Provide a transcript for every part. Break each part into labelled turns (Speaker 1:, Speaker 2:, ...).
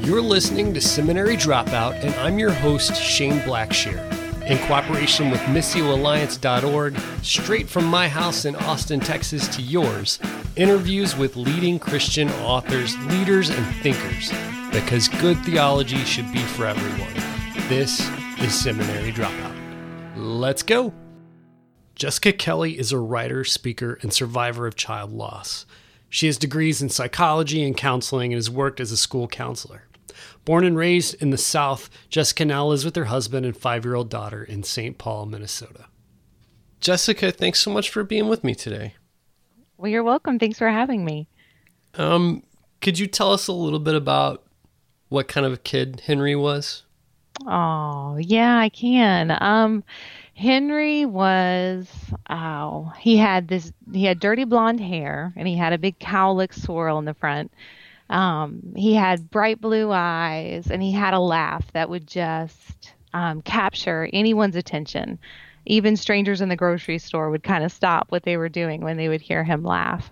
Speaker 1: You're listening to Seminary Dropout, and I'm your host, Shane Blackshear. In cooperation with MissioAlliance.org, straight from my house in Austin, Texas to yours, interviews with leading Christian authors, leaders, and thinkers, because good theology should be for everyone. This is Seminary Dropout. Let's go! Jessica Kelly is a writer, speaker, and survivor of child loss. She has degrees in psychology and counseling and has worked as a school counselor. Born and raised in the South, Jessica now lives with her husband and 5-year-old daughter in St. Paul, Minnesota. Jessica, thanks so much for being with me today.
Speaker 2: Well, you're welcome. Thanks for having me.
Speaker 1: Could you tell us a little bit about what kind of a kid Henry was?
Speaker 2: Oh, yeah, I can. Henry was, he had dirty blonde hair and he had a big cowlick swirl in the front. He had bright blue eyes and he had a laugh that would just capture anyone's attention. Even strangers in the grocery store would kind of stop what they were doing when they would hear him laugh.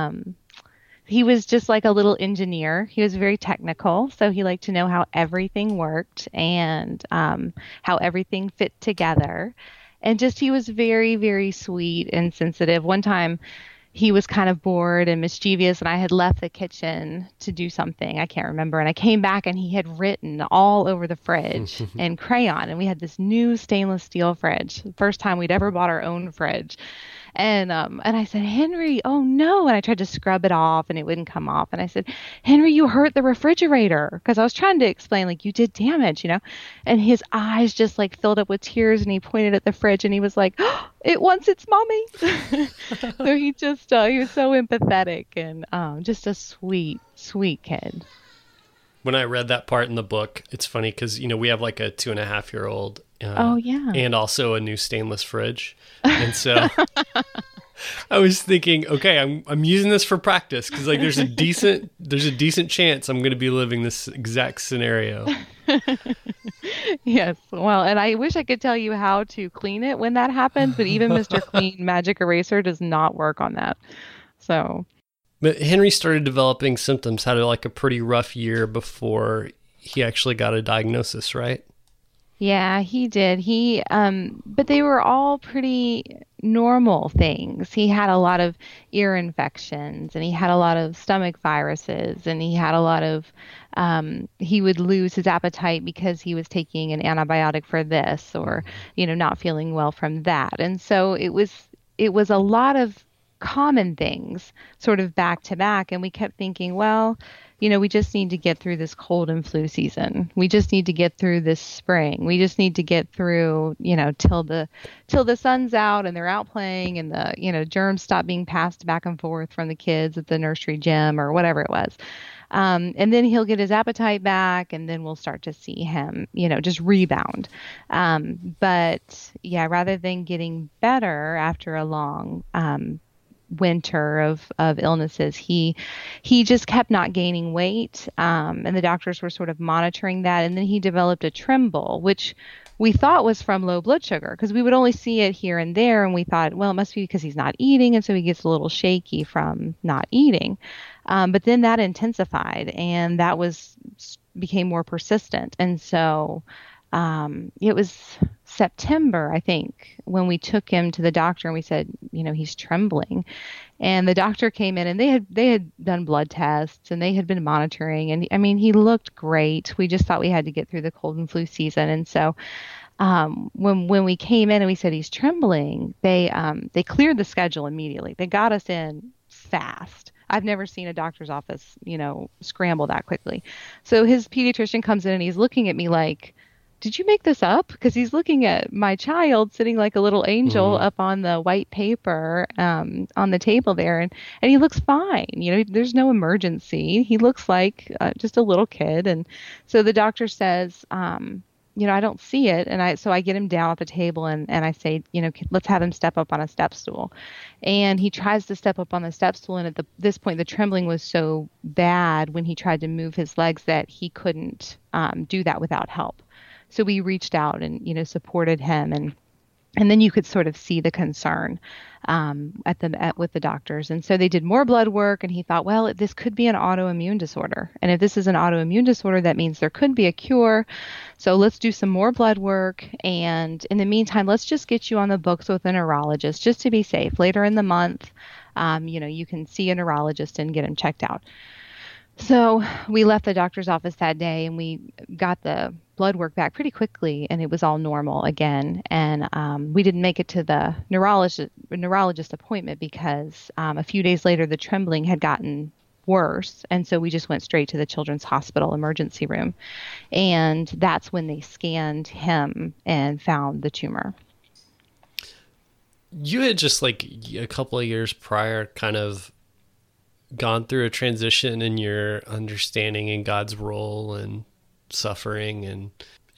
Speaker 2: He was just like a little engineer. He was very technical, so he liked to know how everything worked and how everything fit together. And just he was very, very sweet and sensitive. One time he was kind of bored and mischievous, and I had left the kitchen to do something. I can't remember. And I came back, and he had written all over the fridge in crayon. And we had this new stainless steel fridge, the first time we'd ever bought our own fridge. And I said, Henry, oh no. And I tried to scrub it off and it wouldn't come off. And I said, Henry, you hurt the refrigerator. Because I was trying to explain, like, you did damage, you know. And his eyes just like filled up with tears and he pointed at the fridge and he was like, oh, it wants its mommy. So he just, he was so empathetic and just a sweet, sweet kid.
Speaker 1: When I read that part in the book, it's funny because, you know, we have like a 2.5-year-old.
Speaker 2: Oh, yeah.
Speaker 1: And also a new stainless fridge. And so I was thinking, okay, I'm using this for practice because like there's a decent chance I'm going to be living this exact scenario.
Speaker 2: Yes. Well, and I wish I could tell you how to clean it when that happens, but even Mr. Clean Magic Eraser does not work on that. So.
Speaker 1: But Henry started developing symptoms, had like a pretty rough year before he actually got a diagnosis, right?
Speaker 2: Yeah, he did. But they were all pretty normal things. He had a lot of ear infections and he had a lot of stomach viruses and he had a lot of, he would lose his appetite because he was taking an antibiotic for this or, you know, not feeling well from that. And so it was a lot of common things sort of back to back. And we kept thinking, well, you know, we just need to get through this cold and flu season. We just need to get through this spring. We just need to get through, you know, till the sun's out and they're out playing and the, you know, germs stop being passed back and forth from the kids at the nursery gym or whatever it was. And then he'll get his appetite back and then we'll start to see him, you know, just rebound. But yeah, rather than getting better after a long, winter of illnesses, he just kept not gaining weight, and the doctors were sort of monitoring that, and then he developed a tremble, which we thought was from low blood sugar because we would only see it here and there, and we thought, well, it must be because he's not eating, and so he gets a little shaky from not eating. But then that intensified, and that became more persistent, and so it was September, I think, when we took him to the doctor and we said, you know, he's trembling. And the doctor came in and they had done blood tests and they had been monitoring. And I mean, he looked great. We just thought we had to get through the cold and flu season. And so when we came in and we said he's trembling, they cleared the schedule immediately. They got us in fast. I've never seen a doctor's office, you know, scramble that quickly. So his pediatrician comes in and he's looking at me like, did you make this up? Because he's looking at my child sitting like a little angel up on the white paper on the table there. And he looks fine. You know, there's no emergency. He looks like just a little kid. And so the doctor says, you know, I don't see it. And so I get him down at the table and I say, you know, let's have him step up on a step stool. And he tries to step up on the step stool. And at this point, the trembling was so bad when he tried to move his legs that he couldn't do that without help. So we reached out and, you know, supported him. And And then you could sort of see the concern with the doctors. And so they did more blood work, and he thought, well, this could be an autoimmune disorder. And if this is an autoimmune disorder, that means there could be a cure. So let's do some more blood work. And in the meantime, let's just get you on the books with a neurologist just to be safe. Later in the month, you can see a neurologist and get him checked out. So we left the doctor's office that day, and we got the blood work back pretty quickly, and it was all normal again. And we didn't make it to the neurologist appointment because a few days later the trembling had gotten worse, and so we just went straight to the Children's Hospital emergency room, and that's when they scanned him and found the tumor.
Speaker 1: You had just like a couple of years prior kind of gone through a transition in your understanding in God's role and suffering and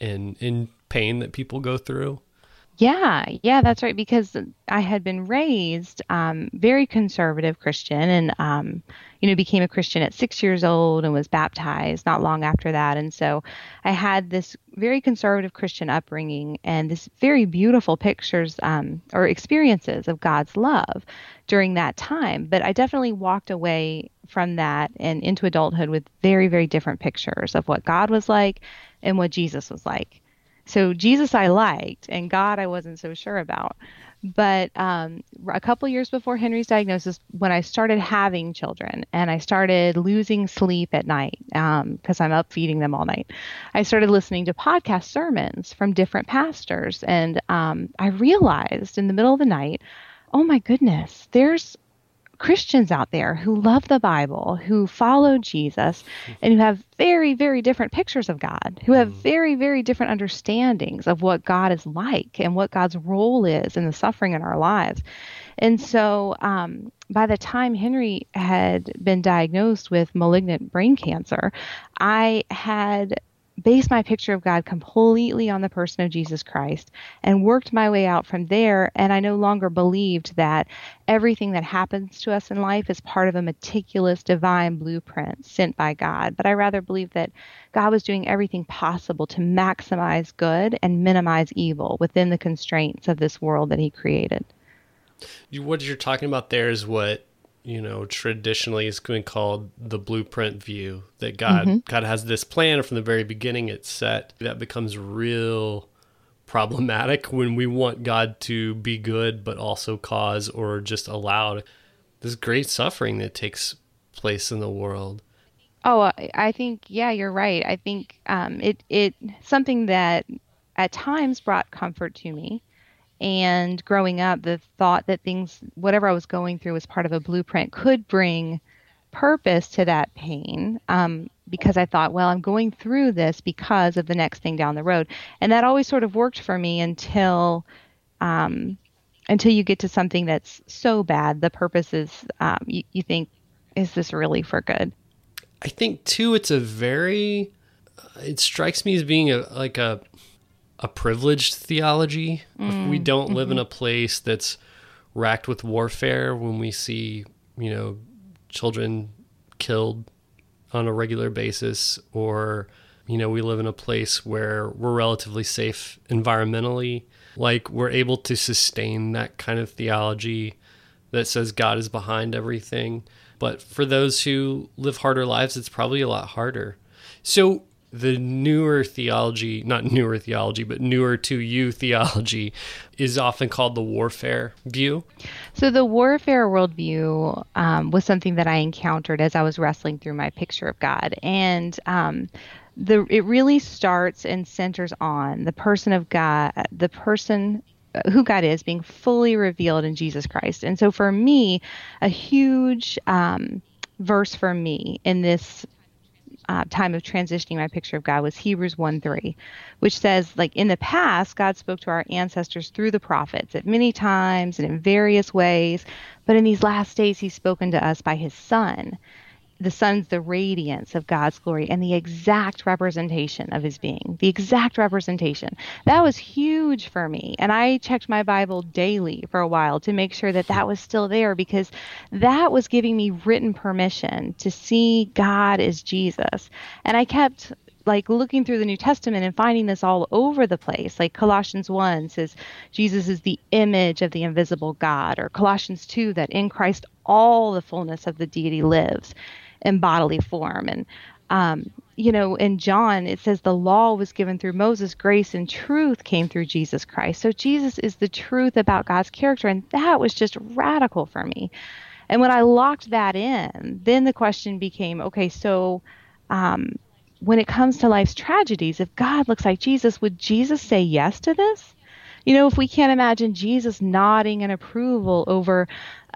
Speaker 1: in pain that people go through.
Speaker 2: Yeah, that's right. Because I had been raised very conservative Christian, and became a Christian at 6 years old and was baptized not long after that. And so I had this very conservative Christian upbringing and this very beautiful pictures or experiences of God's love during that time. But I definitely walked away from that and into adulthood with very, very different pictures of what God was like and what Jesus was like. So Jesus I liked, and God I wasn't so sure about. But a couple years before Henry's diagnosis, when I started having children and I started losing sleep at night because I'm up feeding them all night, I started listening to podcast sermons from different pastors. And I realized in the middle of the night, oh my goodness, there's Christians out there who love the Bible, who follow Jesus, and who have very, very different pictures of God, who have very, very different understandings of what God is like and what God's role is in the suffering in our lives. And so by the time Henry had been diagnosed with malignant brain cancer, I had based my picture of God completely on the person of Jesus Christ and worked my way out from there. And I no longer believed that everything that happens to us in life is part of a meticulous divine blueprint sent by God. But I rather believed that God was doing everything possible to maximize good and minimize evil within the constraints of this world that he created.
Speaker 1: What you're talking about there is what traditionally is been called the blueprint view, that God has this plan from the very beginning. It's set. That becomes real problematic when we want God to be good, but also cause or just allow this great suffering that takes place in the world.
Speaker 2: Oh, I think, yeah, you're right. I think it something that at times brought comfort to me. And growing up, the thought that whatever I was going through was part of a blueprint could bring purpose to that pain, because I thought, well, I'm going through this because of the next thing down the road. And that always sort of worked for me until you get to something that's so bad. The purpose is, you think, is this really for good?
Speaker 1: I think, too, it strikes me as being a privileged theology. If we don't live in a place that's racked with warfare, when we see, children killed on a regular basis, or, we live in a place where we're relatively safe environmentally, like we're able to sustain that kind of theology that says God is behind everything. But for those who live harder lives, it's probably a lot harder. So the newer theology, not newer theology, but newer to you theology, is often called the warfare view.
Speaker 2: So the warfare worldview was something that I encountered as I was wrestling through my picture of God. And it really starts and centers on the person of God, the person who God is being fully revealed in Jesus Christ. And so for me, a huge verse for me in this time of transitioning my picture of God was Hebrews 1:3, which says, like, in the past, God spoke to our ancestors through the prophets at many times and in various ways, but in these last days, he's spoken to us by his Son. The Son's the radiance of God's glory and the exact representation of his being, the exact representation. That was huge for me. And I checked my Bible daily for a while to make sure that that was still there, because that was giving me written permission to see God as Jesus. And I kept like looking through the New Testament and finding this all over the place. Like Colossians 1 says Jesus is the image of the invisible God, or Colossians 2 that in Christ all the fullness of the deity lives in bodily form. And in John, it says the law was given through Moses, grace and truth came through Jesus Christ. So Jesus is the truth about God's character. And that was just radical for me. And when I locked that in, then the question became, okay, so when it comes to life's tragedies, if God looks like Jesus, would Jesus say yes to this? If we can't imagine Jesus nodding in approval over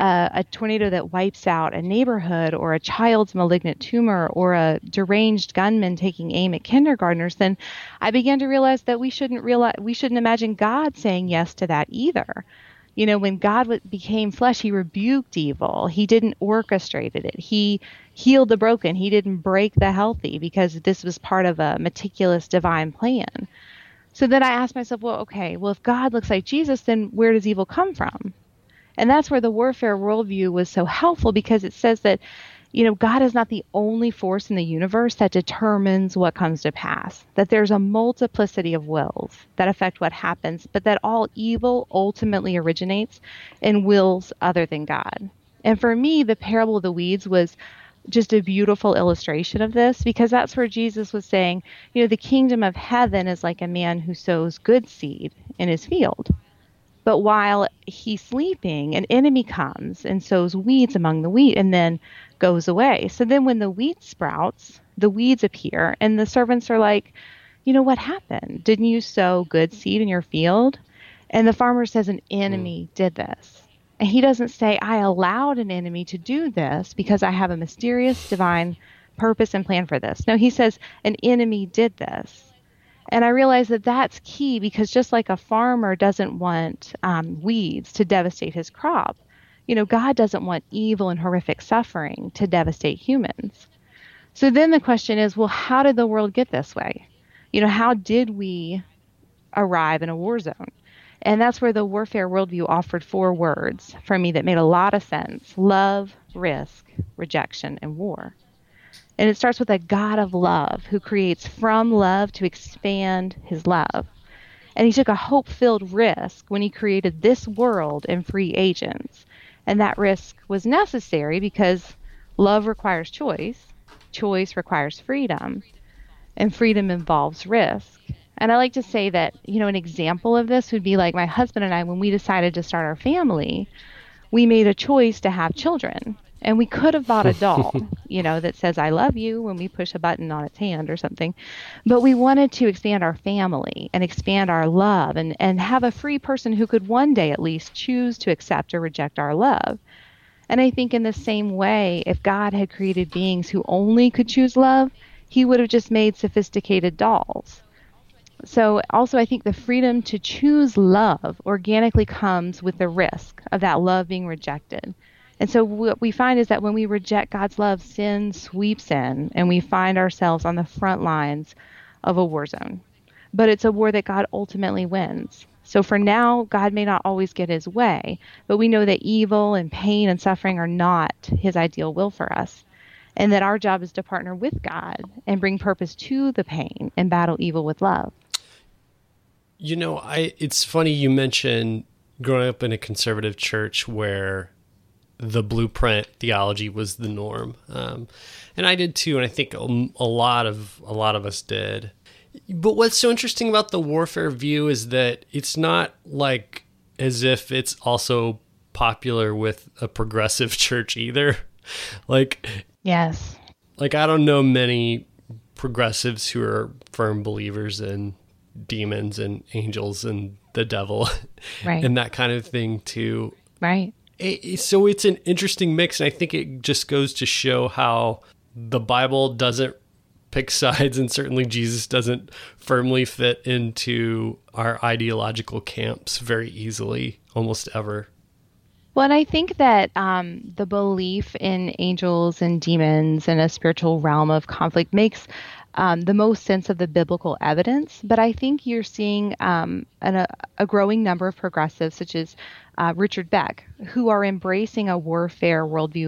Speaker 2: a tornado that wipes out a neighborhood, or a child's malignant tumor, or a deranged gunman taking aim at kindergartners, then I began to realize that we shouldn't imagine God saying yes to that either. When God became flesh, he rebuked evil. He didn't orchestrate it. He healed the broken. He didn't break the healthy, because this was part of a meticulous divine plan. So then I asked myself, if God looks like Jesus, then where does evil come from? And that's where the warfare worldview was so helpful, because it says that, God is not the only force in the universe that determines what comes to pass, that there's a multiplicity of wills that affect what happens, but that all evil ultimately originates in wills other than God. And for me, the parable of the weeds was just a beautiful illustration of this, because that's where Jesus was saying, the kingdom of heaven is like a man who sows good seed in his field. But while he's sleeping, an enemy comes and sows weeds among the wheat and then goes away. So then when the wheat sprouts, the weeds appear, and the servants are like, what happened? Didn't you sow good seed in your field? And the farmer says, an enemy did this. And he doesn't say, I allowed an enemy to do this because I have a mysterious divine purpose and plan for this. No, he says, an enemy did this. And I realized that that's key, because just like a farmer doesn't want weeds to devastate his crop, God doesn't want evil and horrific suffering to devastate humans. So then the question is, well, how did the world get this way? How did we arrive in a war zone? And that's where the warfare worldview offered 4 words for me that made a lot of sense: love, risk, rejection, and war. And it starts with a God of love who creates from love to expand his love. And he took a hope-filled risk when he created this world and free agents. And that risk was necessary because love requires choice, choice requires freedom, and freedom involves risk. And I like to say that, an example of this would be like my husband and I, when we decided to start our family, we made a choice to have children. And we could have bought a doll, that says, I love you, when we push a button on its hand or something. But we wanted to expand our family and expand our love and have a free person who could one day at least choose to accept or reject our love. And I think in the same way, if God had created beings who only could choose love, he would have just made sophisticated dolls. So also, I think the freedom to choose love organically comes with the risk of that love being rejected. And so what we find is that when we reject God's love, sin sweeps in, and we find ourselves on the front lines of a war zone. But it's a war that God ultimately wins. So for now, God may not always get his way, but we know that evil and pain and suffering are not his ideal will for us, and that our job is to partner with God and bring purpose to the pain and battle evil with love.
Speaker 1: It's funny you mentioned growing up in a conservative church where the blueprint theology was the norm. And I did too. And I think a lot of us did. But what's so interesting about the warfare view is that it's not like as if it's also popular with a progressive church either.
Speaker 2: Yes.
Speaker 1: I don't know many progressives who are firm believers in demons and angels and the devil, right, and that kind of thing too.
Speaker 2: Right.
Speaker 1: So it's an interesting mix, and I think it just goes to show how the Bible doesn't pick sides, and certainly Jesus doesn't firmly fit into our ideological camps very easily, almost ever.
Speaker 2: Well, and I think that the belief in angels and demons and a spiritual realm of conflict makes the most sense of the biblical evidence. But I think you're seeing a growing number of progressives, such as Richard Beck, who are embracing a warfare worldview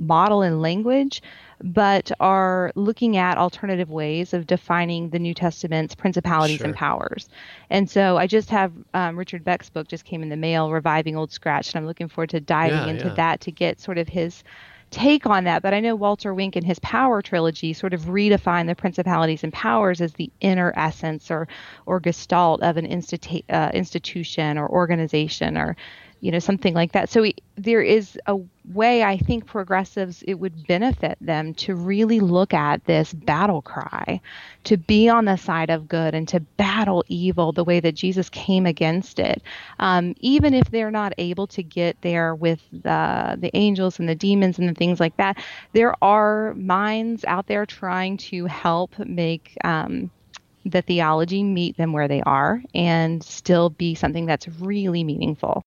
Speaker 2: model and language, but are looking at alternative ways of defining the New Testament's principalities and
Speaker 1: Sure.
Speaker 2: powers. And so I just have Richard Beck's book just came in the mail, Reviving Old Scratch, and I'm looking forward to diving
Speaker 1: Yeah,
Speaker 2: into
Speaker 1: yeah.
Speaker 2: that to get sort of his take on that. But I know Walter Wink in his Power trilogy sort of redefined the principalities and powers as the inner essence or gestalt of an institution or organization or something like that. So there is a way I think progressives, it would benefit them to really look at this battle cry, to be on the side of good and to battle evil the way that Jesus came against it. Even if they're not able to get there with the angels and the demons and the things like that, there are minds out there trying to help make the theology meet them where they are and still be something that's really meaningful.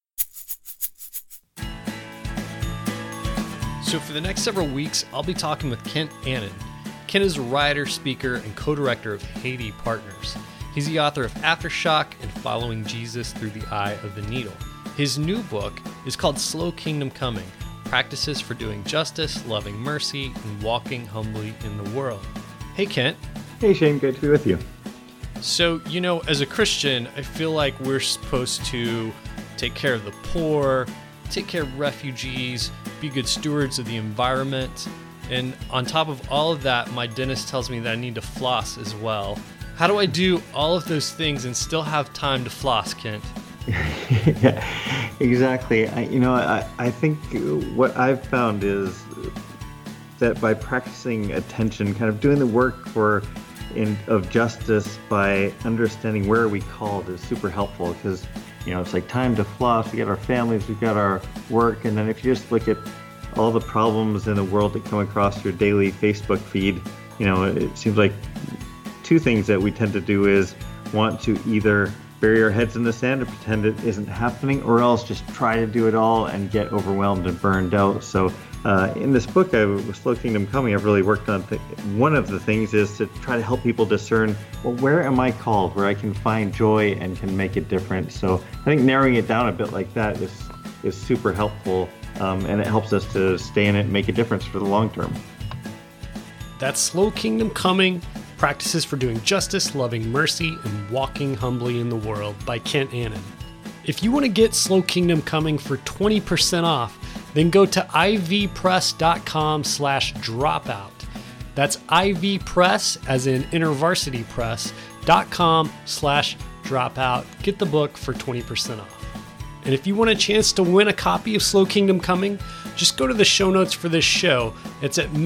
Speaker 1: So for the next several weeks, I'll be talking with Kent Annan. Kent is a writer, speaker, and co-director of Haiti Partners. He's the author of Aftershock and Following Jesus Through the Eye of the Needle. His new book is called Slow Kingdom Coming: Practices for Doing Justice, Loving Mercy, and Walking Humbly in the World. Hey, Kent.
Speaker 3: Hey, Shane. Good to be with you.
Speaker 1: So, as a Christian, I feel like we're supposed to take care of the poor, take care of refugees, be good stewards of the environment. And on top of all of that, my dentist tells me that I need to floss as well. How do I do all of those things and still have time to floss, Kent?
Speaker 3: Yeah, exactly. I think what I've found is that by practicing attention, kind of doing the work of justice by understanding where we called is super helpful, because it's like time to floss. We got our families, we've got our work, and then if you just look at all the problems in the world that come across your daily Facebook feed, it seems like two things that we tend to do is want to either bury our heads in the sand and pretend it isn't happening, or else just try to do it all and get overwhelmed and burned out. So in this book, Slow Kingdom Coming, I've really worked on one of the things is to try to help people discern, well, where am I called, where I can find joy and can make a difference. So I think narrowing it down a bit like that is super helpful, and it helps us to stay in it and make a difference for the long term.
Speaker 1: That's Slow Kingdom Coming: Practices for Doing Justice, Loving Mercy, and Walking Humbly in the World by Kent Annan. If you want to get Slow Kingdom Coming for 20% off, then go to ivpress.com/dropout. That's ivpress, as in InterVarsity Press.com/dropout. Get the book for 20% off. And if you want a chance to win a copy of Slow Kingdom Coming, just go to the show notes for this show. It's at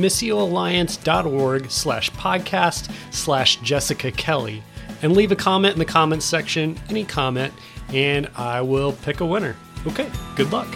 Speaker 1: missioalliance.org/podcast/Jessica Kelly. And leave a comment in the comments section, any comment, and I will pick a winner. Okay, good luck.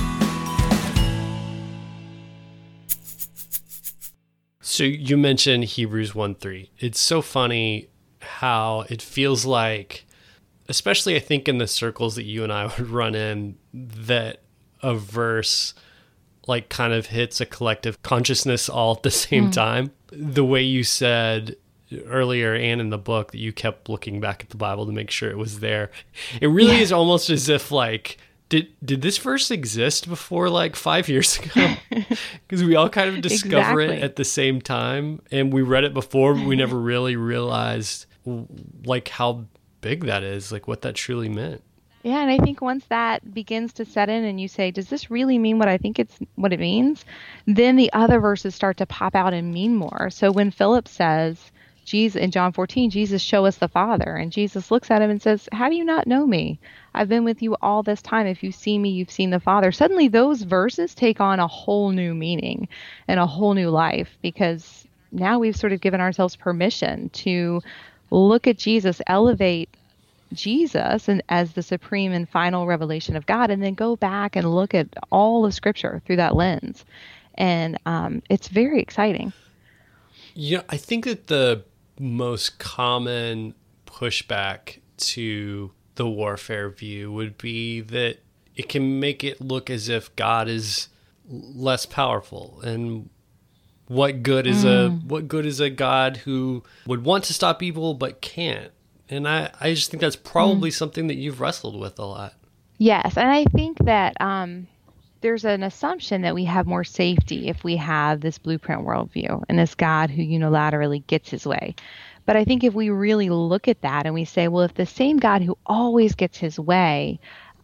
Speaker 1: So you mentioned Hebrews 1:3. It's so funny how it feels like, especially I think in the circles that you and I would run in, that a verse like kind of hits a collective consciousness all at the same time. The way you said earlier and in the book that you kept looking back at the Bible to make sure it was there. It really is almost as if like, did this verse exist before like 5 years ago? Because we all kind of discover it at the same time, and we read it before, but we never really realized like how big that is, like what that truly meant.
Speaker 2: Yeah, and I think once that begins to set in and you say, does this really mean what I think what it means? Then the other verses start to pop out and mean more. So when Philip says, Jesus, in John 14, Jesus, show us the Father. And Jesus looks at him and says, how do you not know me? I've been with you all this time. If you see me, you've seen the Father. Suddenly those verses take on a whole new meaning and a whole new life, because now we've sort of given ourselves permission to look at Jesus, elevate Jesus and as the supreme and final revelation of God, and then go back and look at all of Scripture through that lens. And it's very exciting.
Speaker 1: Yeah, I think that the most common pushback to the warfare view would be that it can make it look as if God is less powerful. And what good is a God who would want to stop evil but can't? And I just think that's probably something that you've wrestled with a lot.
Speaker 2: Yes, and I think that there's an assumption that we have more safety if we have this blueprint worldview and this God who unilaterally gets his way. But I think if we really look at that and we say, well, if the same God who always gets his way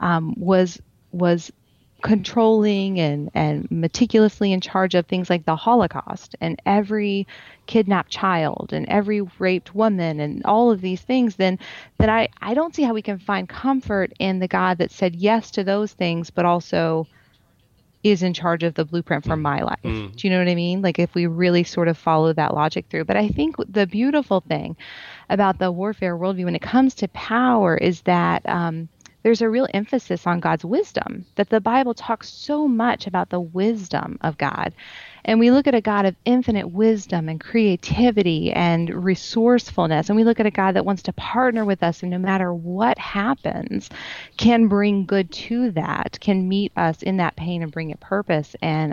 Speaker 2: was controlling and meticulously in charge of things like the Holocaust and every kidnapped child and every raped woman and all of these things, then I don't see how we can find comfort in the God that said yes to those things, but also is in charge of the blueprint for my life. Do you know what I mean? Like if we really sort of follow that logic through. But I think the beautiful thing about the warfare worldview when it comes to power is that there's a real emphasis on God's wisdom, that the Bible talks so much about the wisdom of God. And we look at a God of infinite wisdom and creativity and resourcefulness. And we look at a God that wants to partner with us and no matter what happens, can bring good to that, can meet us in that pain and bring it purpose. And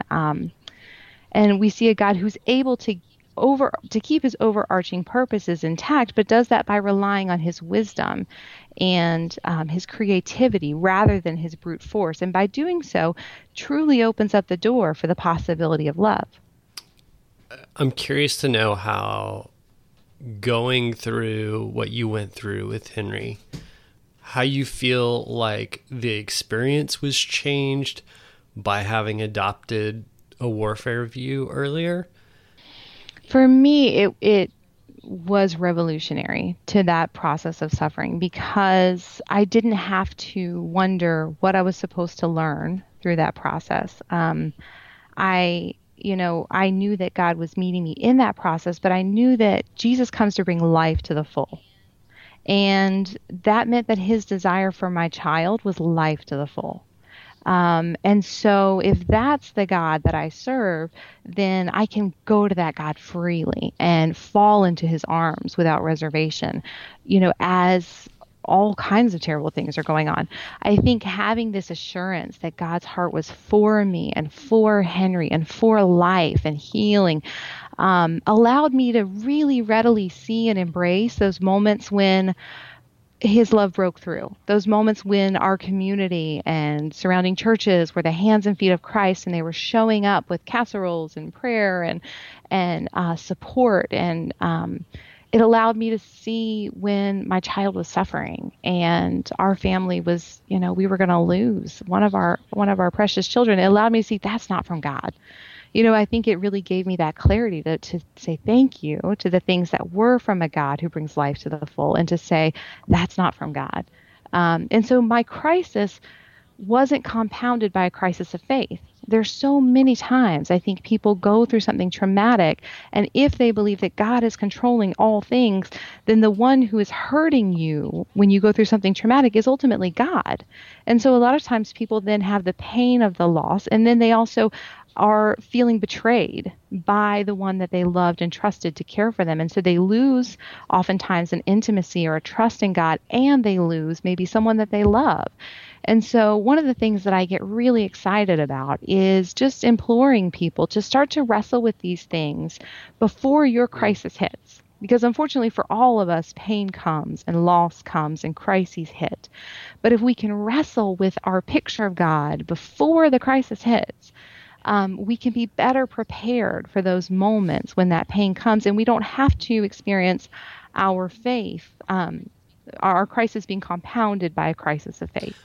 Speaker 2: we see a God who's able to keep his overarching purposes intact, but does that by relying on his wisdom and his creativity rather than his brute force. And by doing so, truly opens up the door for the possibility of love.
Speaker 1: I'm curious to know how going through what you went through with Henry, how you feel like the experience was changed by having adopted a warfare view earlier.
Speaker 2: For me, it was revolutionary to that process of suffering because I didn't have to wonder what I was supposed to learn through that process. I knew that God was meeting me in that process, but I knew that Jesus comes to bring life to the full. And that meant that his desire for my child was life to the full. And so if that's the God that I serve, then I can go to that God freely and fall into his arms without reservation, as all kinds of terrible things are going on. I think having this assurance that God's heart was for me and for Henry and for life and healing, allowed me to really readily see and embrace those moments when his love broke through, those moments when our community and surrounding churches were the hands and feet of Christ and they were showing up with casseroles and prayer and support. And it allowed me to see when my child was suffering and our family was, we were going to lose one of our precious children. It allowed me to see that's not from God. I think it really gave me that clarity to say thank you to the things that were from a God who brings life to the full and to say that's not from God. And so my crisis wasn't compounded by a crisis of faith. There's so many times I think people go through something traumatic, and if they believe that God is controlling all things, then the one who is hurting you when you go through something traumatic is ultimately God. And so a lot of times people then have the pain of the loss, and then they also are feeling betrayed by the one that they loved and trusted to care for them. And so they lose oftentimes an intimacy or a trust in God, and they lose maybe someone that they love. And so one of the things that I get really excited about is just imploring people to start to wrestle with these things before your crisis hits. Because unfortunately for all of us, pain comes and loss comes and crises hit. But if we can wrestle with our picture of God before the crisis hits, we can be better prepared for those moments when that pain comes, and we don't have to experience our faith, our crisis being compounded by a crisis of faith.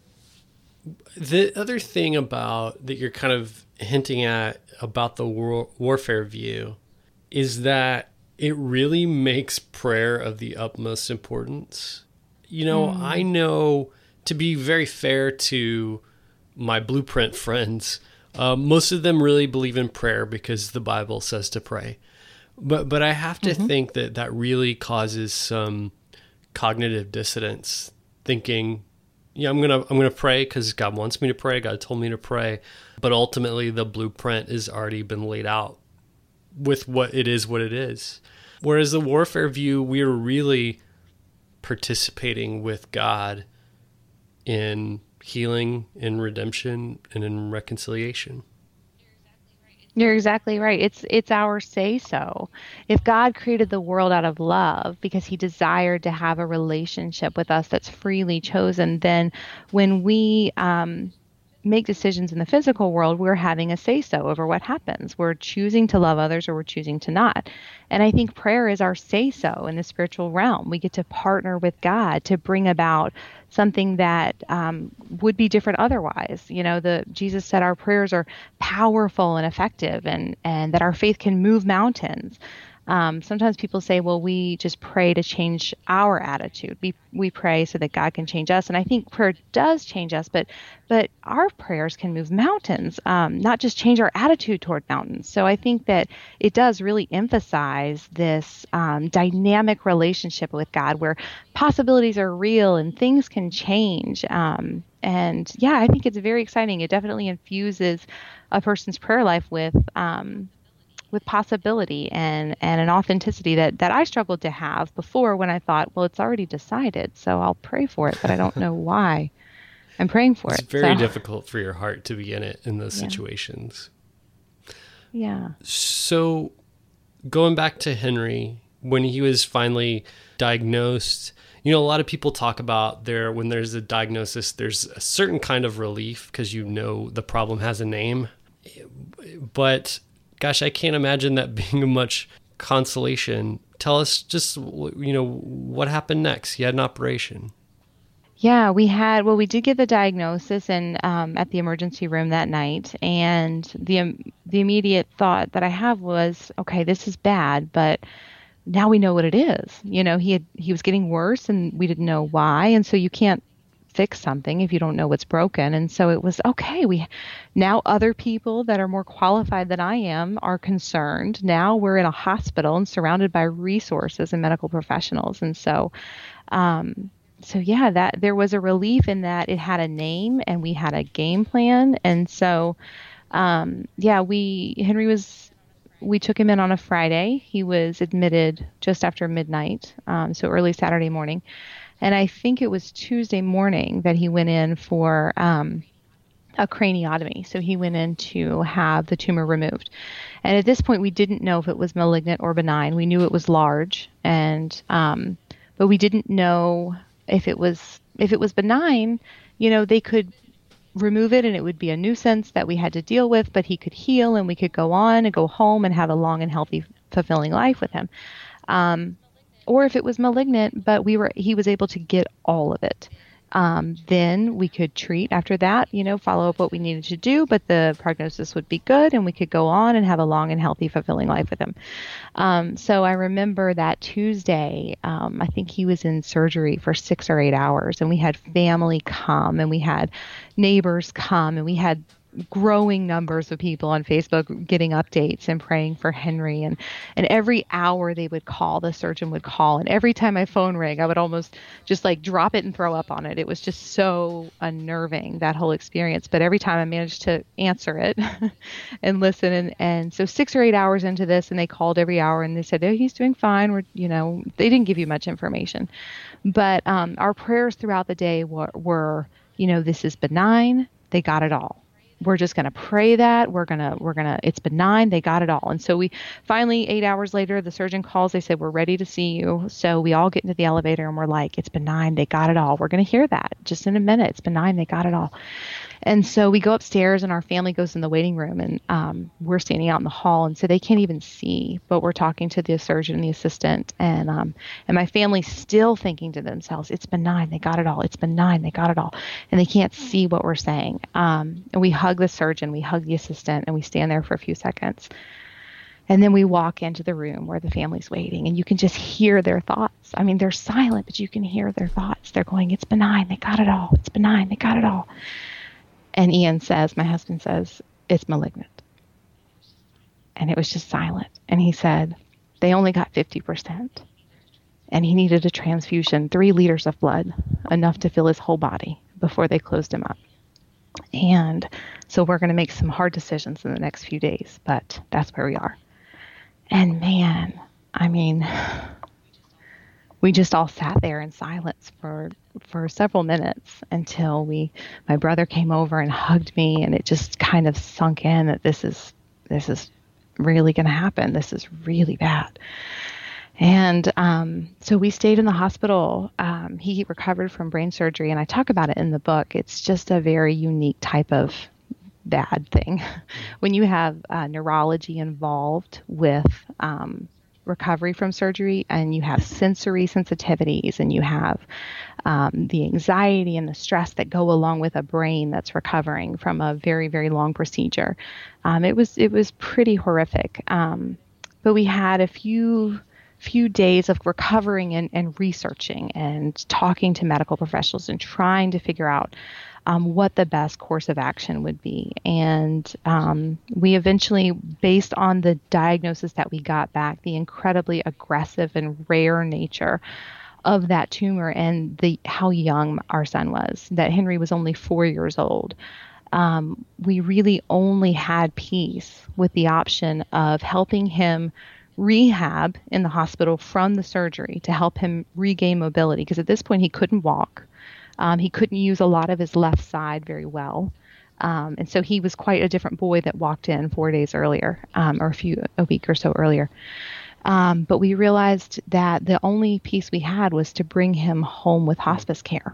Speaker 1: The other thing about that you're kind of hinting at about the warfare view is that it really makes prayer of the utmost importance. I know, to be very fair to my Blueprint friends, most of them really believe in prayer because the Bible says to pray. But I have to think that really causes some cognitive dissonance, thinking, I'm gonna pray because God wants me to pray. God told me to pray, but ultimately the blueprint has already been laid out with what it is. Whereas the warfare view, we are really participating with God in healing, in redemption, and in reconciliation.
Speaker 2: You're exactly right. It's our say-so. If God created the world out of love because he desired to have a relationship with us that's freely chosen, then when we make decisions in the physical world, we're having a say-so over what happens. We're choosing to love others or we're choosing to not. And I think prayer is our say-so in the spiritual realm. We get to partner with God to bring about something that would be different otherwise. Jesus said our prayers are powerful and effective, and that our faith can move mountains. Sometimes people say, well, we just pray to change our attitude. We pray so that God can change us. And I think prayer does change us, but our prayers can move mountains, not just change our attitude toward mountains. So I think that it does really emphasize this dynamic relationship with God where possibilities are real and things can change. And yeah, I think it's very exciting. It definitely infuses a person's prayer life with possibility and an authenticity that I struggled to have before, when I thought, well, it's already decided, so I'll pray for it, but I don't know why I'm praying for it.
Speaker 1: It's very difficult for your heart to be in it in those situations.
Speaker 2: Yeah.
Speaker 1: So going back to Henry, when he was finally diagnosed, a lot of people talk about when there's a diagnosis, there's a certain kind of relief because the problem has a name. But gosh, I can't imagine that being much consolation. Tell us just, what happened next? He had an operation.
Speaker 2: Yeah, we did get the diagnosis and at the emergency room that night. And the immediate thought that I have was, okay, this is bad, but now we know what it is. He was getting worse and we didn't know why. And so you can't fix something if you don't know what's broken. And so it was, okay, now other people that are more qualified than I am are concerned. Now we're in a hospital and surrounded by resources and medical professionals. And so yeah, that there was a relief in that it had a name and we had a game plan. And so we took him in on a Friday. He was admitted just after midnight, so early Saturday morning. And I think it was Tuesday morning that he went in for a craniotomy. So he went in to have the tumor removed. And at this point, we didn't know if it was malignant or benign. We knew it was large, but we didn't know if it was benign. They could remove it and it would be a nuisance that we had to deal with, but he could heal and we could go on and go home and have a long and healthy, fulfilling life with him. Or if it was malignant, but he was able to get all of it. Then we could treat after that, follow up what we needed to do, but the prognosis would be good and we could go on and have a long and healthy, fulfilling life with him. So I remember that Tuesday, I think he was in surgery for 6 or 8 hours, and we had family come and we had neighbors come and we had growing numbers of people on Facebook getting updates and praying for Henry. And every hour they would call, the surgeon would call. And every time my phone rang, I would almost just drop it and throw up on it. It was just so unnerving, that whole experience. But every time I managed to answer it and listen. And so 6 or 8 hours into this, and they called every hour and they said, oh, he's doing fine. They didn't give you much information. But our prayers throughout the day were, this is benign. They got it all. We're just going to pray that it's benign. They got it all. And so we finally, 8 hours later, the surgeon calls. They said, we're ready to see you. So we all get into the elevator and we're like, it's benign. They got it all. We're going to hear that just in a minute. It's benign. They got it all. And so we go upstairs and our family goes in the waiting room, and we're standing out in the hall. And so they can't even see, but we're talking to the surgeon and the assistant, and my family's still thinking to themselves, it's benign. They got it all. It's benign. They got it all. And they can't see what we're saying. And we hug the surgeon, we hug the assistant, and we stand there for a few seconds. And then we walk into the room where the family's waiting, and you can just hear their thoughts. I mean, they're silent, but you can hear their thoughts. They're going, it's benign. They got it all. It's benign. They got it all. And Ian says, my husband says, it's malignant. And it was just silent. And he said, they only got 50%. And he needed a transfusion, 3 liters of blood, enough to fill his whole body before they closed him up. And so we're going to make some hard decisions in the next few days, but that's where we are. And man, I mean, we just all sat there in silence for several minutes until my brother came over and hugged me, and it just kind of sunk in that this is really going to happen. This is really bad. And so we stayed in the hospital. He recovered from brain surgery, and I talk about it in the book. It's just a very unique type of bad thing when you have neurology involved with recovery from surgery, and you have sensory sensitivities, and you have the anxiety and the stress that go along with a brain that's recovering from a very, very long procedure. It was pretty horrific. But we had a few days of recovering and researching and talking to medical professionals and trying to figure out what the best course of action would be. And we eventually, based on the diagnosis that we got back, the incredibly aggressive and rare nature of that tumor and how young our son was, that Henry was only 4 years old, we really only had peace with the option of helping him rehab in the hospital from the surgery to help him regain mobility, because at this point he couldn't walk. He couldn't use a lot of his left side very well. And so he was quite a different boy that walked in 4 days earlier, or a week or so earlier. But we realized that the only piece we had was to bring him home with hospice care.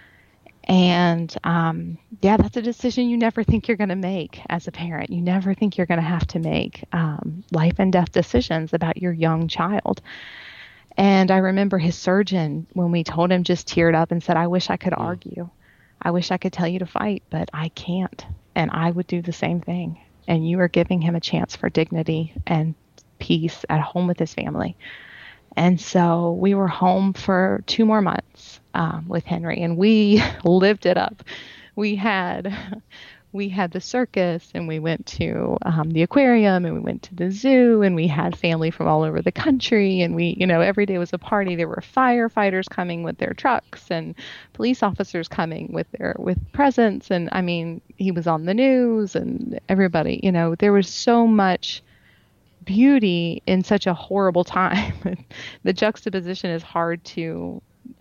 Speaker 2: And that's a decision you never think you're going to make as a parent. You never think you're going to have to make life and death decisions about your young child. And I remember his surgeon, when we told him, just teared up and said, "I wish I could argue. I wish I could tell you to fight, but I can't. And I would do the same thing. And you are giving him a chance for dignity and peace at home with his family." And so we were home for 2 more months with Henry, and we lived it up. We had the circus, and we went to the aquarium, and we went to the zoo, and we had family from all over the country, and we, every day was a party. There were firefighters coming with their trucks, and police officers coming with presents, and I mean, he was on the news, and everybody, there was so much beauty in such a horrible time. The juxtaposition is hard to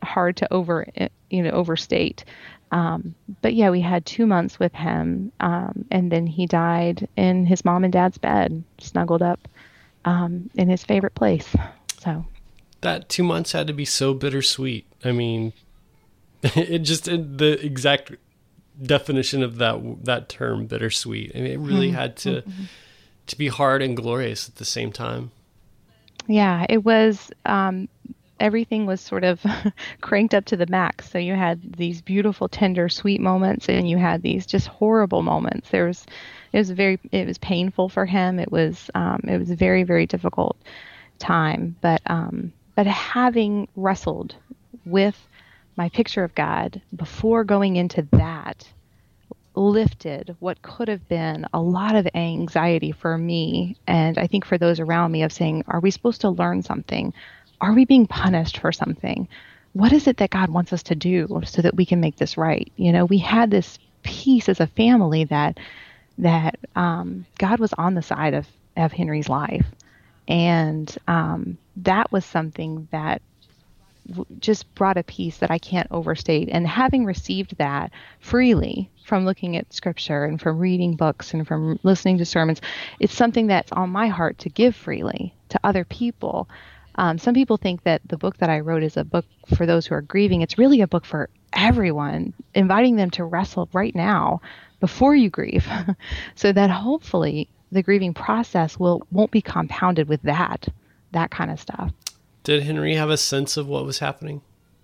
Speaker 2: overstate. But yeah, we had 2 months with him, and then he died in his mom and dad's bed, snuggled up in his favorite place. So
Speaker 1: that 2 months had to be so bittersweet. I mean, the exact definition of that term, bittersweet. I mean, it really had to be hard and glorious at the same time.
Speaker 2: Yeah, it was. Everything was sort of cranked up to the max. So you had these beautiful, tender, sweet moments, and you had these just horrible moments. It was painful for him. It was a very, very difficult time. But having wrestled with my picture of God before going into that, lifted what could have been a lot of anxiety for me, and I think for those around me, of saying, are we supposed to learn something? Are we being punished for something? What is it that God wants us to do so that we can make this right? We had this peace as a family that God was on the side of Henry's life. And that was something that just brought a peace that I can't overstate. And having received that freely from looking at scripture and from reading books and from listening to sermons, it's something that's on my heart to give freely to other people. Some people think that the book that I wrote is a book for those who are grieving. It's really a book for everyone, inviting them to wrestle right now before you grieve, so that hopefully the grieving process won't be compounded with that kind of stuff.
Speaker 1: Did Henry have a sense of what was happening?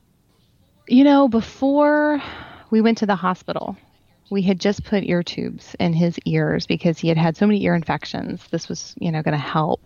Speaker 2: Before we went to the hospital, we had just put ear tubes in his ears because he had had so many ear infections. This was, going to help.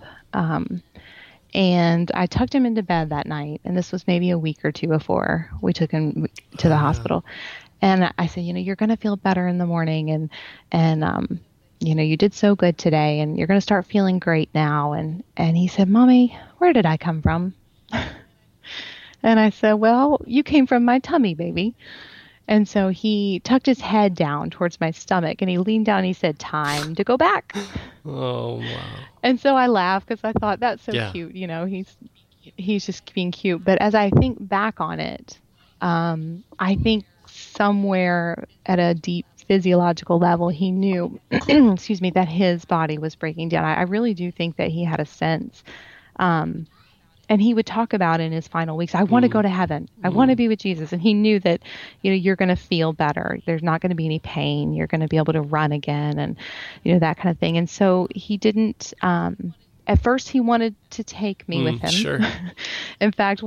Speaker 2: And I tucked him into bed that night, and this was maybe a week or two before we took him to the hospital. And I said, you're going to feel better in the morning, and you did so good today, and you're going to start feeling great now. And he said, "Mommy, where did I come from?" And I said, "Well, you came from my tummy, baby." And so he tucked his head down towards my stomach, and he leaned down and he said, "Time to go back."
Speaker 1: Oh, wow.
Speaker 2: And so I laughed because I thought, that's so cute. He's just being cute. But as I think back on it, I think somewhere at a deep physiological level, he knew, excuse me, that his body was breaking down. I really do think that he had a sense. And And he would talk about in his final weeks, I want to go to heaven. I want to be with Jesus. And he knew that, you're going to feel better. There's not going to be any pain. You're going to be able to run again and, that kind of thing. And so he didn't, at first he wanted to take me with him.
Speaker 1: Sure.
Speaker 2: In fact,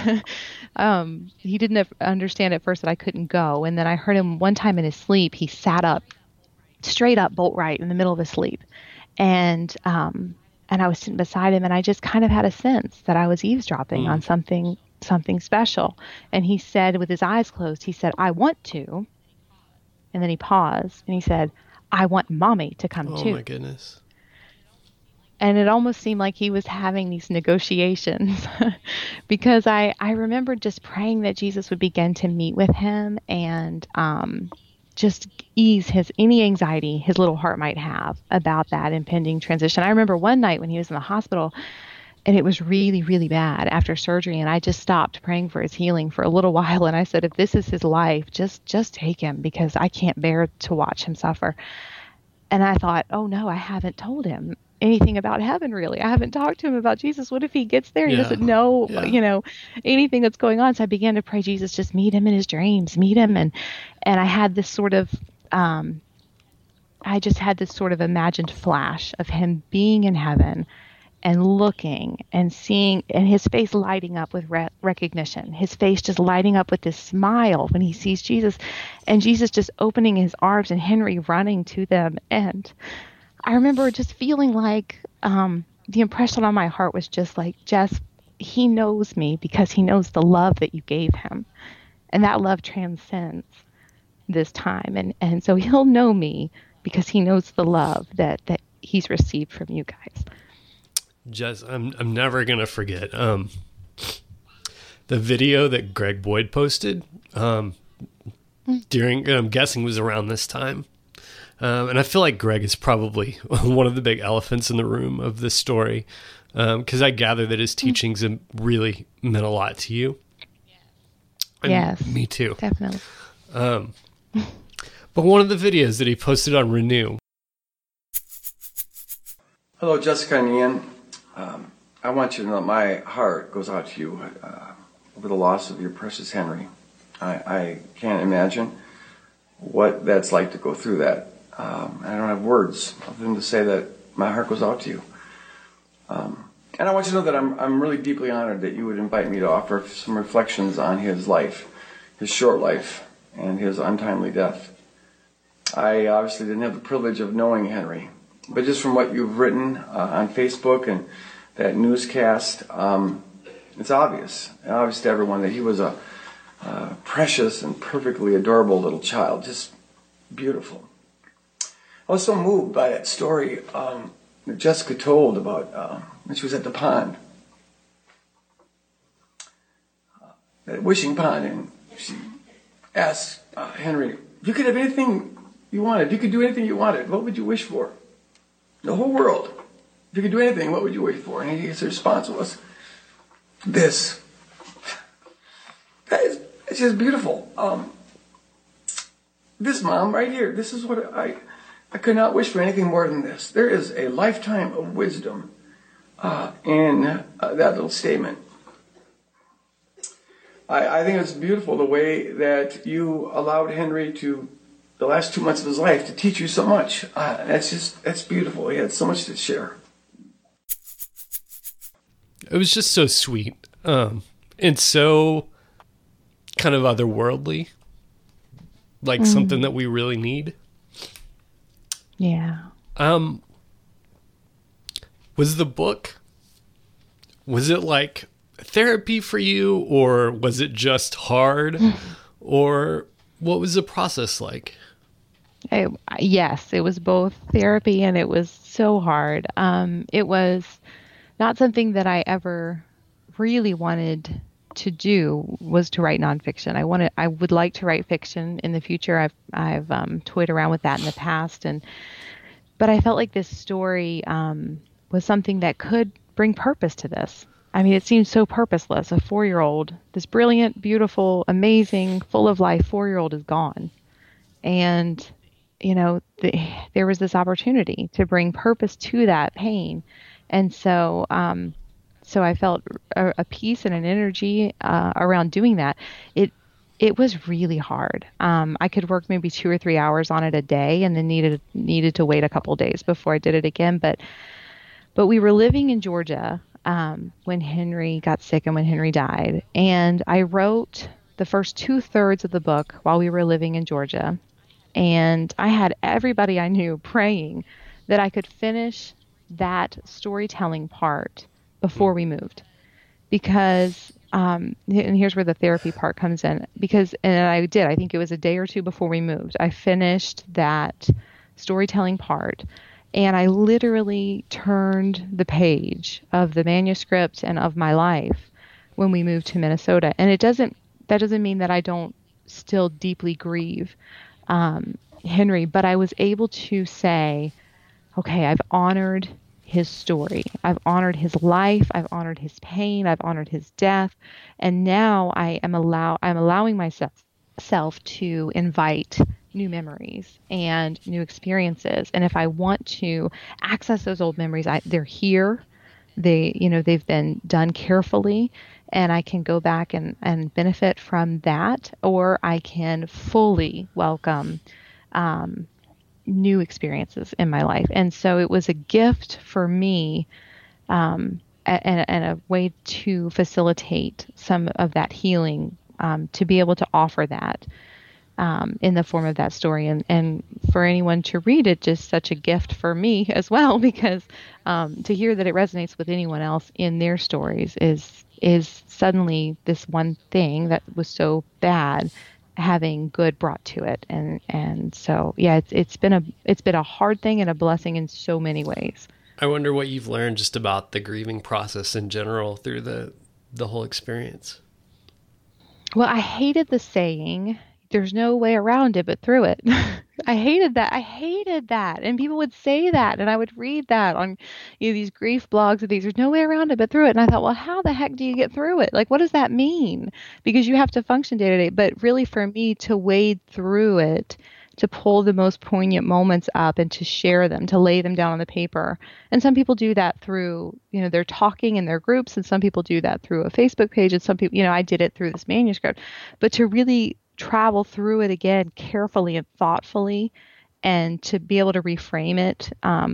Speaker 2: he didn't understand at first that I couldn't go. And then I heard him one time in his sleep, he sat up, straight up, bolt right in the middle of his sleep. And I was sitting beside him, and I just kind of had a sense that I was eavesdropping on something special. And he said, with his eyes closed, he said, I want to. And then he paused, and he said, I want Mommy to come too.
Speaker 1: Oh, my goodness.
Speaker 2: And it almost seemed like he was having these negotiations because I remember just praying that Jesus would begin to meet with him and just ease any anxiety his little heart might have about that impending transition. I remember one night when he was in the hospital and it was really, really bad after surgery, and I just stopped praying for his healing for a little while, and I said, if this is his life, just take him, because I can't bear to watch him suffer. And I thought, oh no, I haven't told him anything about heaven, really. I haven't talked to him about Jesus. What if he gets there? He doesn't know, anything that's going on. So I began to pray, Jesus, just meet him in his dreams, meet him. And I had this sort of, I just had this sort of imagined flash of him being in heaven and looking and seeing, and his face lighting up with recognition, his face just lighting up with this smile when he sees Jesus, and Jesus just opening his arms and Henry running to them. And I remember just feeling like the impression on my heart was just like, Jess, he knows me because he knows the love that you gave him. And that love transcends this time. And so he'll know me because he knows the love that he's received from you guys.
Speaker 1: Jess, I'm never going to forget the video that Greg Boyd posted during, I'm guessing was around this time. And I feel like Greg is probably one of the big elephants in the room of this story, because I gather that his teachings really meant a lot to you. And
Speaker 2: yes.
Speaker 1: Me too.
Speaker 2: Definitely.
Speaker 1: But one of the videos that he posted on Renew.
Speaker 4: Hello, Jessica and Ian. I want you to know that my heart goes out to you over the loss of your precious Henry. I can't imagine what that's like to go through that. I don't have words other than to say that my heart goes out to you. And I want you to know that I'm really deeply honored that you would invite me to offer some reflections on his life, his short life, and his untimely death. I obviously didn't have the privilege of knowing Henry, but just from what you've written on Facebook and that newscast, it's obvious to everyone that he was a precious and perfectly adorable little child, just beautiful. I was so moved by that story that Jessica told about when she was at the pond, that wishing pond, and she asked Henry, if you could have anything you wanted, if you could do anything you wanted, what would you wish for? The whole world. If you could do anything, what would you wish for? And his response was, this. It's just beautiful. This, Mom, right here, this is what I could not wish for anything more than this. There is a lifetime of wisdom in that little statement. I think it's beautiful the way that you allowed Henry to, the last 2 months of his life, to teach you so much. That's beautiful. He had so much to share.
Speaker 1: It was just so sweet and so kind of otherworldly, like something that we really need.
Speaker 2: Yeah.
Speaker 1: Was the book, was it like therapy for you, or was it just hard, or what was the process like?
Speaker 2: Yes, it was both therapy and it was so hard. It was not something that I ever really wanted to do, was to write nonfiction. I would like to write fiction in the future. I've toyed around with that in the past, but I felt like this story was something that could bring purpose to this. I mean, it seemed so purposeless. A 4-year-old, this brilliant, beautiful, amazing, full of life 4-year-old is gone. And, there was this opportunity to bring purpose to that pain. And so so I felt a peace and an energy around doing that. It was really hard. I could work maybe 2 or 3 hours on it a day, and then needed to wait a couple days before I did it again. But we were living in Georgia when Henry got sick and when Henry died, and I wrote the first 2/3 of the book while we were living in Georgia, and I had everybody I knew praying that I could finish that storytelling part before we moved, because and here's where the therapy part comes in, because and I did. I think it was a day or two before we moved. I finished that storytelling part, and I literally turned the page of the manuscript and of my life when we moved to Minnesota. And that doesn't mean that I don't still deeply grieve Henry, but I was able to say, okay, I've honored his story. I've honored his life. I've honored his pain. I've honored his death. And now I'm allowing myself to invite new memories and new experiences. And if I want to access those old memories, they're here. They've been done carefully, and I can go back and benefit from that, or I can fully welcome new experiences in my life. And so it was a gift for me, and a way to facilitate some of that healing, to be able to offer that in the form of that story. And for anyone to read it, just such a gift for me as well, because to hear that it resonates with anyone else in their stories is suddenly this one thing that was so bad having good brought to it. And so, yeah, it's been a hard thing and a blessing in so many ways.
Speaker 1: I wonder what you've learned just about the grieving process in general through the whole experience.
Speaker 2: Well, I hated the saying, there's no way around it but through it. I hated that. And people would say that, and I would read that on these grief blogs of these, there's no way around it but through it. And I thought, well, how the heck do you get through it? Like, what does that mean? Because you have to function day to day. But really, for me to wade through it, to pull the most poignant moments up and to share them, to lay them down on the paper. And some people do that through, they're talking in their groups, and some people do that through a Facebook page, and some people, I did it through this manuscript. But to really travel through it again carefully and thoughtfully, and to be able to reframe it,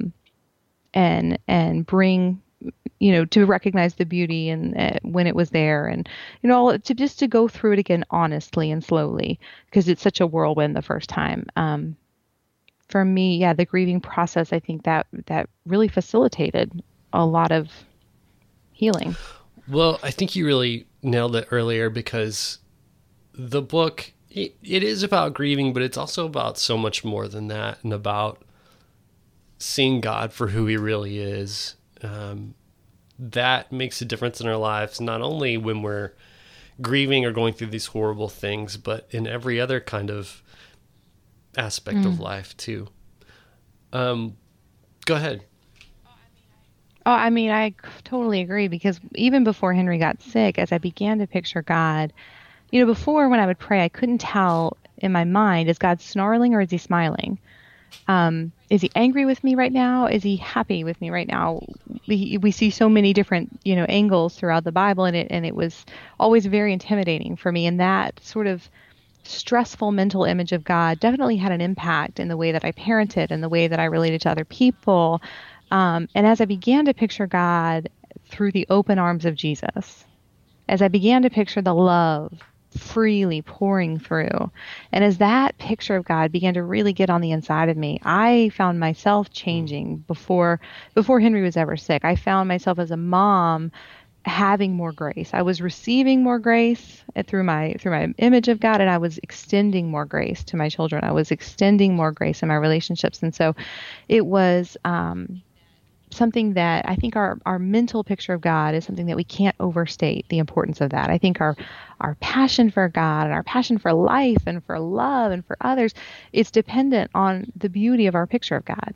Speaker 2: and bring, to recognize the beauty and when it was there, and to go through it again honestly and slowly, because it's such a whirlwind the first time. For me, yeah, the grieving process, I think that really facilitated a lot of healing.
Speaker 1: Well, I think you really nailed it earlier, because the book, it is about grieving, but it's also about so much more than that, and about seeing God for who he really is. That makes a difference in our lives, not only when we're grieving or going through these horrible things, but in every other kind of aspect of life too. Go ahead.
Speaker 2: Oh, I mean, I totally agree, because even before Henry got sick, as I began to picture God, before when I would pray, I couldn't tell in my mind, is God snarling or is he smiling? Is he angry with me right now? Is he happy with me right now? We see so many different, angles throughout the Bible, and it was always very intimidating for me. And that sort of stressful mental image of God definitely had an impact in the way that I parented and the way that I related to other people. And as I began to picture God through the open arms of Jesus, as I began to picture the love freely pouring through, and as that picture of God began to really get on the inside of me, I found myself changing before Henry was ever sick. I found myself as a mom having more grace. I was receiving more grace through my image of God, and I was extending more grace to my children. I was extending more grace in my relationships. And so it was something that I think our mental picture of God is something that we can't overstate the importance of that. I think our passion for God and our passion for life and for love and for others is dependent on the beauty of our picture of God.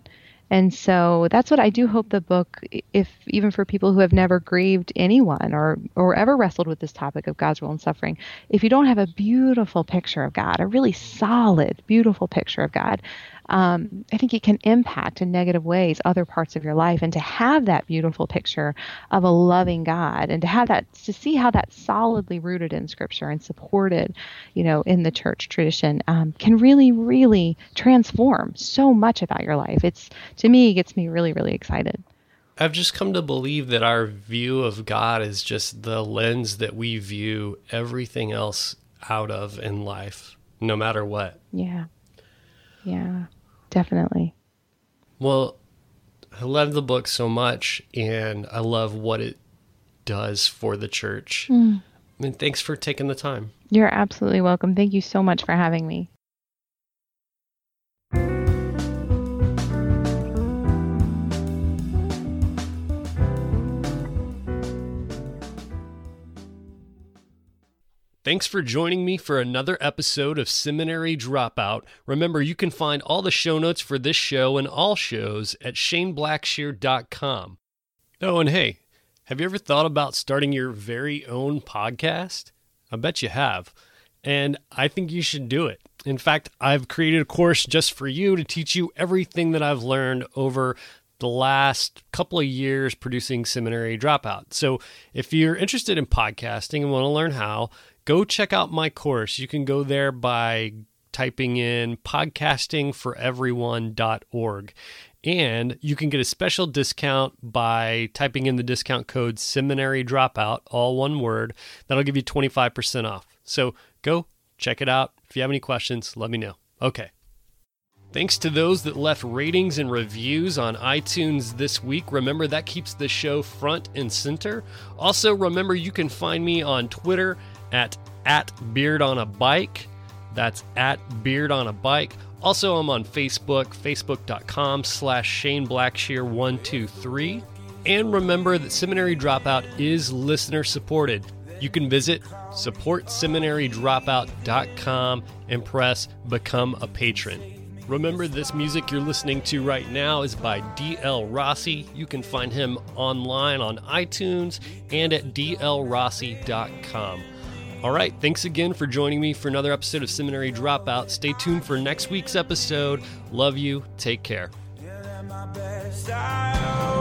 Speaker 2: And so that's what I do hope the book, if even for people who have never grieved anyone or ever wrestled with this topic of God's role in suffering, if you don't have a beautiful picture of God, a really solid, beautiful picture of God, I think it can impact in negative ways other parts of your life. And to have that beautiful picture of a loving God, and to have that, to see how that's solidly rooted in Scripture and supported, in the church tradition, can really, really transform so much about your life. To me, it gets me really, really excited.
Speaker 1: I've just come to believe that our view of God is just the lens that we view everything else out of in life, no matter what.
Speaker 2: Yeah, definitely.
Speaker 1: Well, I love the book so much, and I love what it does for the church. I mean, thanks for taking the time.
Speaker 2: You're absolutely welcome. Thank you so much for having me.
Speaker 1: Thanks for joining me for another episode of Seminary Dropout. Remember, you can find all the show notes for this show and all shows at ShaneBlackshear.com. Oh, and hey, have you ever thought about starting your very own podcast? I bet you have. And I think you should do it. In fact, I've created a course just for you to teach you everything that I've learned over the last couple of years producing Seminary Dropout. So if you're interested in podcasting and want to learn how, go check out my course. You can go there by typing in podcastingforeveryone.org. And you can get a special discount by typing in the discount code Seminary Dropout, all one word. That'll give you 25% off. So go check it out. If you have any questions, let me know. Okay. Thanks to those that left ratings and reviews on iTunes this week. Remember, that keeps the show front and center. Also, remember, you can find me on Twitter at BeardOnABike. That's at BeardOnABike. Also, I'm on Facebook, facebook.com/ShaneBlackshear123. And remember that Seminary Dropout is listener supported. You can visit supportseminarydropout.com and press Become a Patron. Remember, this music you're listening to right now is by D.L. Rossi. You can find him online on iTunes and at dlrossi.com. All right, thanks again for joining me for another episode of Seminary Dropout. Stay tuned for next week's episode. Love you. Take care.